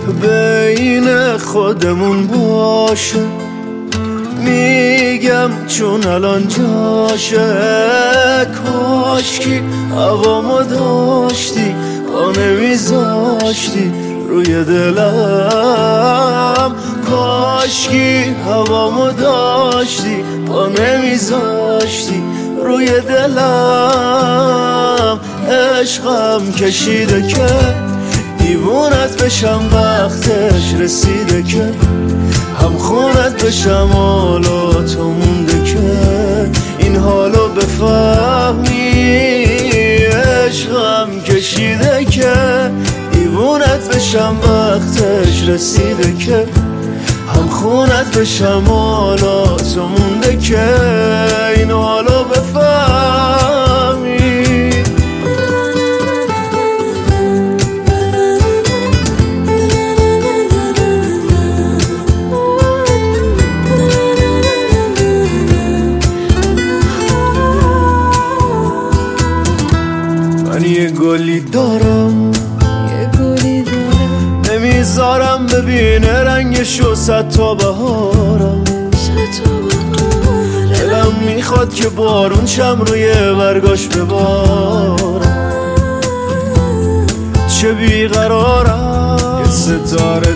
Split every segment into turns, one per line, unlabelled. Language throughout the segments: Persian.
بین خودمون باشه، میگم چون الان جاشه. کاشکی هوامو داشتی با نمیذاشتی روی دلم. کاشکی هوامو داشتی با نمیذاشتی روی دلم. عشقم کشیده که دیوونت بشم، وقتش رسیده که هم خونت بشم. حالا تو مونده که این حالو بفهمی. عشقم کشیده که دیوونت بشم، وقتش رسیده که هم خونت بشم. حالا تو مونده که این حالو بفهمی. من یه گلی دارم نمیذارم ببینه رنگشو صد تا بهارم. دلم میخواد که بارون شم روی برگاش ببارم. چه بیقرارم یه ستاره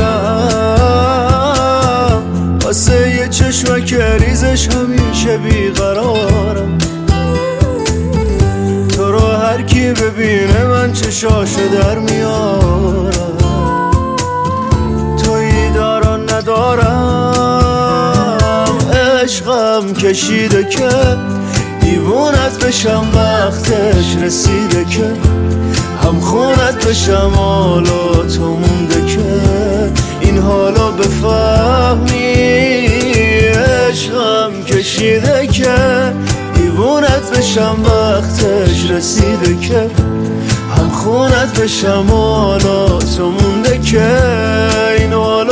دارم، واسه یه چشمک ریزش همیشه بیقرارم. تو رو هر کی ببینه من چشاشو در میارم. تویی دارم ندارم. عشقم کشیده که دیوونت بشم، وقتش رسیده که هم خونت بشم. حالا تو مونده که این حالا بفهمی. عشقم کشیده که دیوونت بشم، وقتش رسیده که هم خونت بشم. حالا تو مونده که این حالا